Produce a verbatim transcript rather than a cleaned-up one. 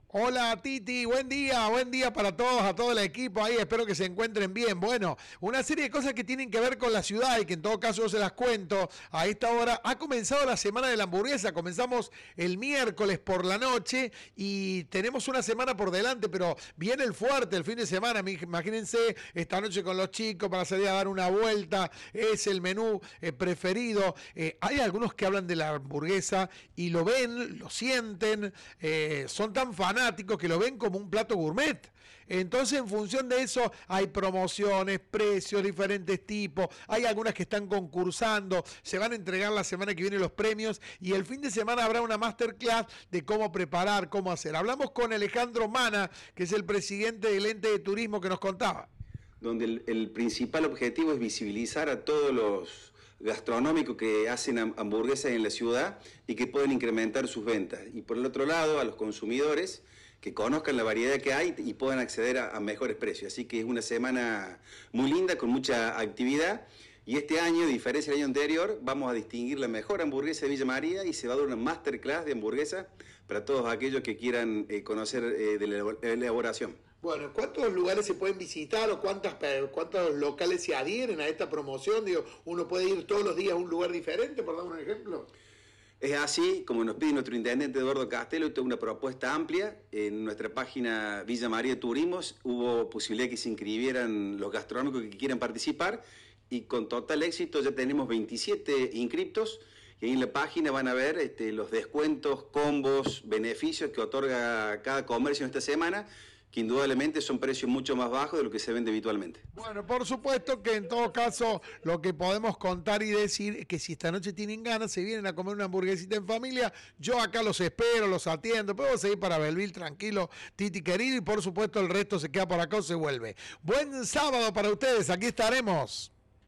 Hola Titi, buen día, buen día para todos, a todo el equipo ahí, espero que se encuentren bien. Bueno, una serie de cosas que tienen que ver con la ciudad y que en todo caso yo se las cuento a esta hora. Ha comenzado la semana de la hamburguesa, comenzamos el miércoles por la noche y tenemos una semana por delante, pero viene el fuerte el fin de semana. Imagínense esta noche con los chicos para salir a dar una vuelta, es el menú eh, preferido. Eh, hay algunos que hablan de la hamburguesa y lo ven, lo sienten, eh, son tan fanáticos que lo ven como un plato gourmet. Entonces, en función de eso, hay promociones, precios, diferentes tipos. Hay algunas que están concursando. Se van a entregar la semana que viene los premios y el fin de semana habrá una masterclass de cómo preparar, cómo hacer. Hablamos con Alejandro Mana, que es el presidente del ente de turismo, que nos contaba. Donde el, el principal objetivo es visibilizar a todos los gastronómicos que hacen hamburguesas en la ciudad y que pueden incrementar sus ventas. Y por el otro lado, a los consumidores que conozcan la variedad que hay y puedan acceder a, a mejores precios. Así que es una semana muy linda, con mucha actividad. Y este año, a diferencia del año anterior, vamos a distinguir la mejor hamburguesa de Villa María y se va a dar una masterclass de hamburguesa para todos aquellos que quieran eh, conocer eh, de la elaboración. Bueno, ¿cuántos lugares se pueden visitar o cuántas, cuántos locales se adhieren a esta promoción? Digo, ¿uno puede ir todos los días a un lugar diferente, por dar un ejemplo? Es así, como nos pide nuestro intendente Eduardo Castelo, esta es una propuesta amplia. En nuestra página Villa María Turismos hubo posibilidad que se inscribieran los gastronómicos que quieran participar y con total éxito ya tenemos veintisiete inscriptos y ahí en la página van a ver este, los descuentos, combos, beneficios que otorga cada comercio en esta semana, que indudablemente son precios mucho más bajos de lo que se vende habitualmente. Bueno, por supuesto que en todo caso lo que podemos contar y decir es que si esta noche tienen ganas, se vienen a comer una hamburguesita en familia, yo acá los espero, los atiendo, puedo seguir para Belville tranquilo, Titi querido, y por supuesto el resto se queda por acá o se vuelve. Buen sábado para ustedes, aquí estaremos.